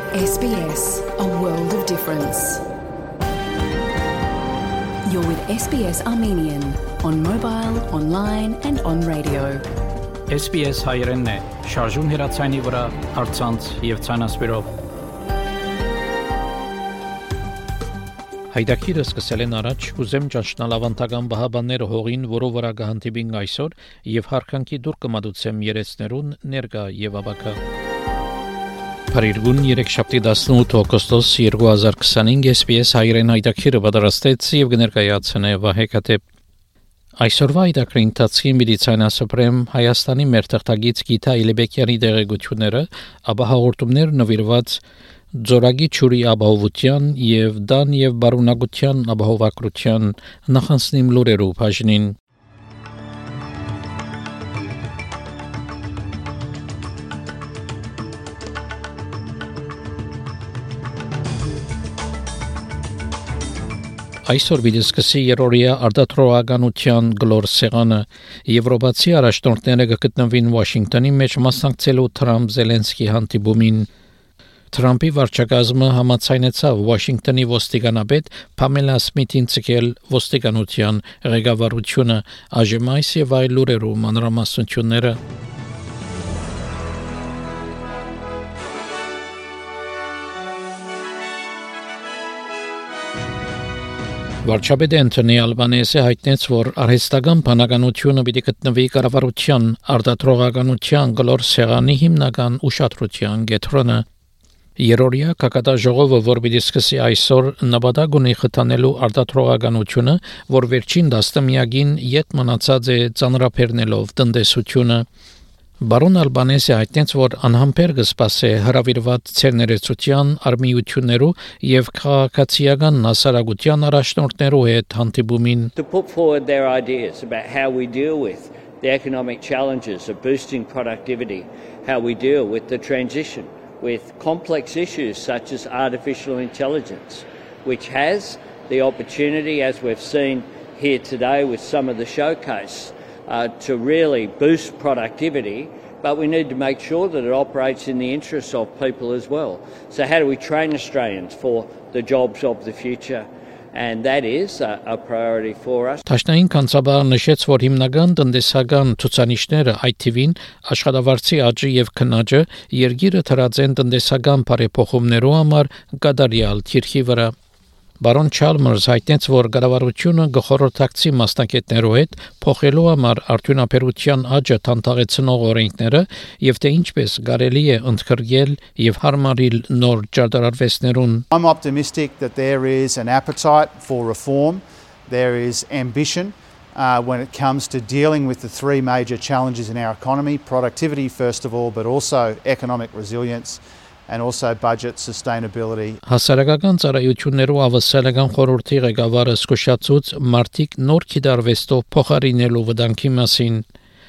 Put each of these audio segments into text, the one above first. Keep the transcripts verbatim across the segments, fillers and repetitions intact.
S B S, a world of difference. You're with S B S Armenian on mobile, online and on radio. S B S հայերենն է, շարժուն հեռացայինի վրա, առցանց եւ ցանասպիրով։ Հայդակիրը սկսել են առաջ, ուզեմ ճաշնալ ավանդական բահաբանները հողին, որով վրա կհանդիպին այսօր եւ հարկանքի դուր կմատուցեմ երեցներուն ներկա եւ աբակա։ Փարիգուն երեքշաբթի տասնութ օգոստոս երկու հազար քսանհինգ S B S հայերեն հայդակիրը պատրաստեց եւ կներկայացնե Վահե Քաթեփ։ Այսօրվա հայդակրի ընթացքի մեդիցինասպրեմ Հայաստանի մեր թղթագից Գիթա Իլեբեկյանի դերեկությունները, ապա հաղորդումներ նվիրված Ձորագի ճուրի ապահովության եւ դան եւ բարունակության ապահովակրության նախանցնիմ լուրերով բաժնին։ Այսօր վիդեսկսի երորիա արտադրողականության գլոր սեղանը Եվրոպացի առաջնորդները կգտնվին Վաշինգտոնի մեջ մասնակցելու Թրամփ-Զելենսկի հանդիպումին։ Թրամփի վարչակազմը համաձայնեցավ Վաշինգտոնի ոստիկանապետ Փամելա Սմիթին ցկել ոստիկանության ղեկավարությունը, այժմ այս եւ այլ լուրերով մանրամասնությունները։ Վարչապետ Անթոնի Ալբանեզը հայտնեց, որ արհեստական բանականությունը պիտի գտնվի կառավարության արտադրողականության գլոր սեղանի հիմնական ուշադրության կենտրոնը։ Երորիա կակատաժողովը, որ պիտի սկսի այսօր, նպատակ ունի խթանելու արտադրողականությունը, որ վերջին տասնամյակին յետ մնացած է ծանրաբեռնելով տնտեսությունը։ Բարոն Ալբանեզը հայտնեց, որ անհամբեր կսպասի հրավիրված ցերներեցության արմիություններու եւ քաղաքացիական հասարակության առաջնորդներու հետ հանդիպումին։ To put forward their ideas about how we deal with the economic challenges of boosting productivity, how we deal with the transition with complex issues such as artificial intelligence, which has the opportunity, as we've seen here today with some of the showcase, Uh, to really boost productivity, but we need to make sure that it operates in the interests of people as well. So how do we train Australians for the jobs of the future? And that is a, a priority for us. Տաշնային կանցաբար նշեց, որ հիմնական տնտեսական ցուցանիշները այդ թիվին աշխատավարձի աճը եւ քննաջը երկիրը թրած են տնտեսական բարեփոխումներու համար կատարյալ թիրքի վրա։ Բարոն Չալմերս հայտնեց, որ կառավարությունը գխորհրդակցի մասնակիցներու հետ փոխելու համար արդյունաբերության աճը թանթաղեցնող օրենքները եւ թե ինչպես կարելի է ընդգրկել եւ հարմարել նոր ճարտարարվեստներուն։ I'm optimistic that there is an appetite for reform. There is ambition uh, when it comes to dealing with the three major challenges in our economy, productivity first of all, but also economic resilience. And also budget sustainability. Հասարակական ծառայություններու ավասալական խորհրդի ղեկավարը զսկուշացուց մարտիկ նոր կիրառվեստով փոխարինելու վտանգի մասին։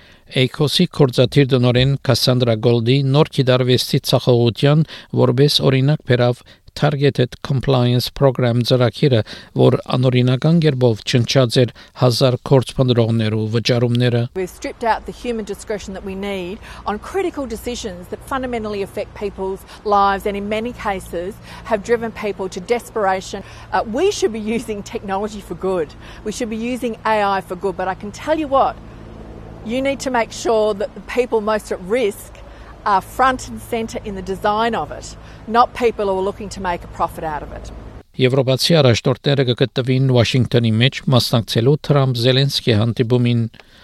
Էյքոսի կորզաթիր դնորեն Կասանդրա Գոլդի նոր կիրառվեստի ցախողության որպես օրինակ բերավ Targeted Compliance Program ծրագիրը, որ անօրինական կերպով չնչած էր հազար կորցպնդրողներու վճարումները։ We've stripped out the human discretion that we need on critical decisions that fundamentally affect people's lives and in many cases have driven people to desperation. Uh, we should be using technology for good. We should be using A I for good, but I can tell you what, you need to make sure that the people most at risk are front and center in the design of it, not people who are looking to make a profit out of it. Եվրոպացի առաջնորդները կգտնվին Վաշինգտոնի մեջ մասնակցելու Թրամփ-Զելենսկի հանդիպումին։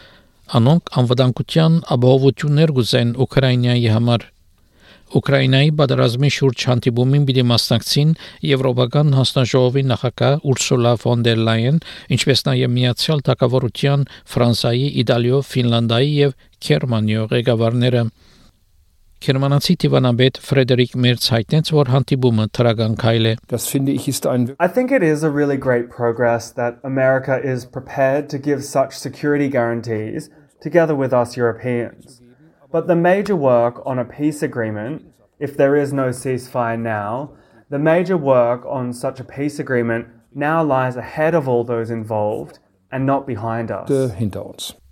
Անոնք անվտանգության ապահովություններ կուզեն Ուկրաինայի համար։ Ուկրաինայի պատերազմի շուրջ հանդիպումին պիտի մասնակցին Եվրոպական հանձնաժողովի նախագահ Ուրսուլա ֆոն դեր Լայեն, ինչպես նաև Միացյալ Թագավորության, Ֆրանսիայի, Իտալիո, Ֆինլանդիայի եւ Գերմանիո ղեկավարները։ Գերմանացի դիվանաբեդ Ֆրեդերիկ Մերց հայտնեց, որ հանդիպումը թրական քայլ է։ I think it is a really great progress that America is prepared to give such security guarantees together with us Europeans. But the major work on a peace agreement, if there is no ceasefire now, the major work on such a peace agreement now lies ahead of all those involved and not behind us.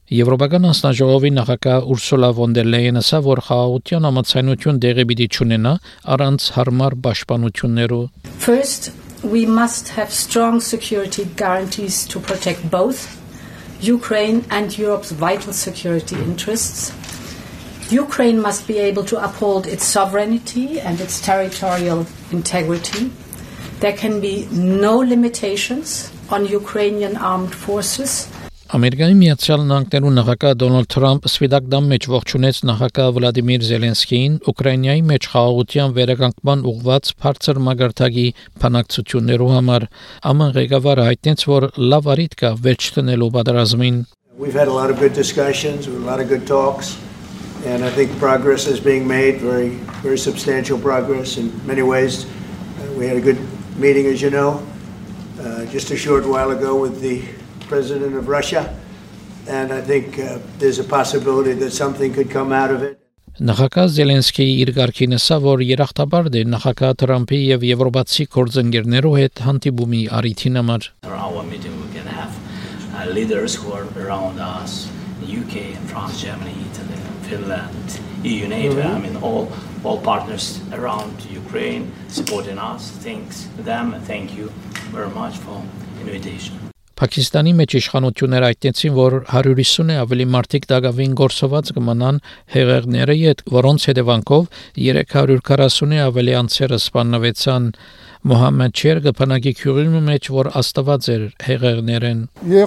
Եվրոպական անձնաժողովի նախագահ Ուրսուլա վոն դեր Լեյենը ասա, որ խաղաղության համաձայնություն դեղի պիտի չունենա առանց հարմար պաշտպանություններու. First, we must have strong security guarantees to protect both Ukraine and Europe's vital security interests. Ukraine must be able to uphold its sovereignty and its territorial integrity. There can be no limitations on Ukrainian armed forces. Ամերիկայի Միացյալ Նահանգներու նախագահ Դոնալդ Թրամփ Սվիդակ դամ մեջ ողջունեց նախագահ Վլադիմիր Զելենսկիին Ուկրաինայի մեջ խաղաղության վերականգնման ուղղված բարձր մագարտակի բանակցություններու համար. Աման ղեկավարը հայտնեց, որ լավ առիթ կա վերջ տնելու պատերազմին. We've had a lot of good discussions, a lot of good talks, and I think progress is being made, very very substantial progress in many ways. Uh, we had a good meeting, as you know, uh, just a short while ago with the President of Russia, and I think uh, there's a possibility that something could come out of it. Նախագահ Զելենսկիի իր ղարքին ասա, որ երախտաբար է նախագահ Թրամփի եւ եվրոպացի գործընկերներու հետ հանդիպումի առիթին համար. Our meeting we can have uh, leaders who are around us, U K, France, Germany, Italy, Finland, E U, NATO. Mm-hmm. I mean, all all partners around Ukraine supporting us. Thanks to them. Thank you very much for invitation. Պակիստանի մեջ իշխանությունները այդտեցին, որ one fifty-ը ավելի մարդիկ դակավին գործված կմնան հեղեղների հետ, որոնց հետևանքով three forty-ը ավելի անձերը սպանվեցան. Մոհամմեդ Չերգը բանակի քյուրինու մեջ, որ աստված էր հեղեղներեն.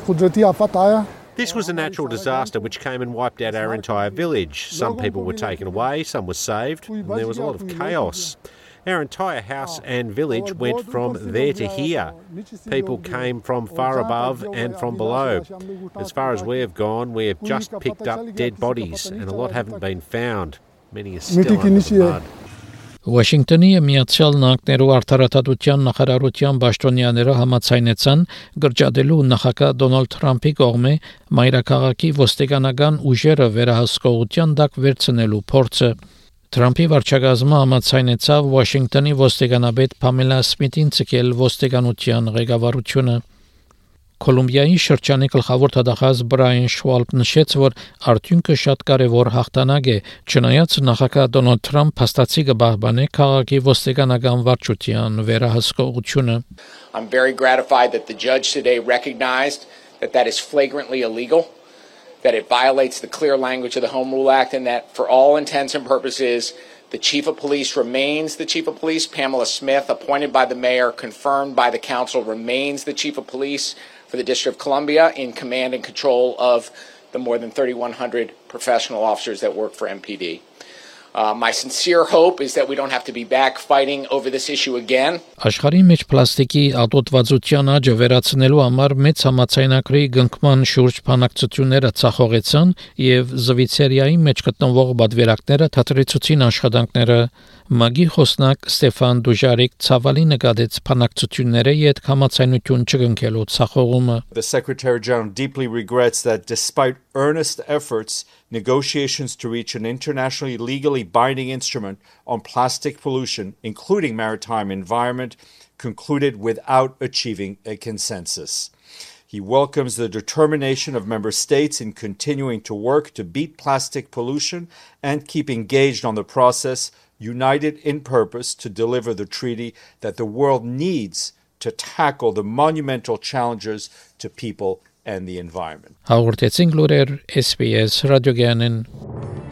This was a natural disaster which came and wiped out our entire village. Some people were taken away, some were saved, and there was a lot of chaos. Our entire house and village went from there to here. People came from far above and from below. As far as we have gone, we have just picked up dead bodies, and a lot haven't been found. Many are still under the mud. Վաշինգտոնի Միացյալ Նահանգներու արդարադատության նախարարության պաշտոնյաները համաձայնեցան գրջադելու նախագահ Դոնալդ Թրամփի կողմէ մայրաքաղաքի ոստիկանական ուժերը վերահսկողության տակ վերցնելու փորձը. Թրամփի վարչակազմը համաձայնեցավ Վաշինգտոնի ոստիկանապետ Փամելա Սմիթին ցկել ոստիկանության ղեկավարությունը. Կոլումբիայի շրջանի գլխավոր դատախազ Բրայան Շվալբը նշեց, որ արդյունքը շատ կարևոր հաղթանակ է, չնայած նախագահ Դոնալդ Թրամփ փաստացի կպահպանի քաղաքի ոստիկանական վարչության վերահսկողությունը. I'm very gratified that the judge today recognized that that is flagrantly illegal, that it violates the clear language of the Home Rule Act, and that for all intents and purposes, the chief of police remains the chief of police. Pamela Smith, appointed by the mayor, confirmed by the council, remains the chief of police for the District of Columbia in command and control of the more than thirty-one hundred professional officers that work for M P D. Uh, my sincere hope is that we don't have to be back fighting over this issue again. Աշխարհի մեջ պլաստիկի արտադրության աճը վերացնելու համար մեծ համաձայնագրի գնքման շուրջ բանակցությունները ցախողեցան եւ Զվիցերիայի մեջ գտնվող բادرակները թատրեցուցին աշխատանքները. Մագի խոսնակ Ստեֆան Դուժարիկ ցավալի նկատեց բանակցությունները իդ համաձայնություն չգնքելու ցախողումը. The Secretary General deeply regrets that despite earnest efforts, negotiations to reach an internationally legally binding instrument on plastic pollution, including maritime environment, concluded without achieving a consensus. He welcomes the determination of member states in continuing to work to beat plastic pollution and keep engaged on the process, united in purpose to deliver the treaty that the world needs to tackle the monumental challenges to people and the environment. Հաղորդեցին լուրեր S B S ռադիոգյանեն.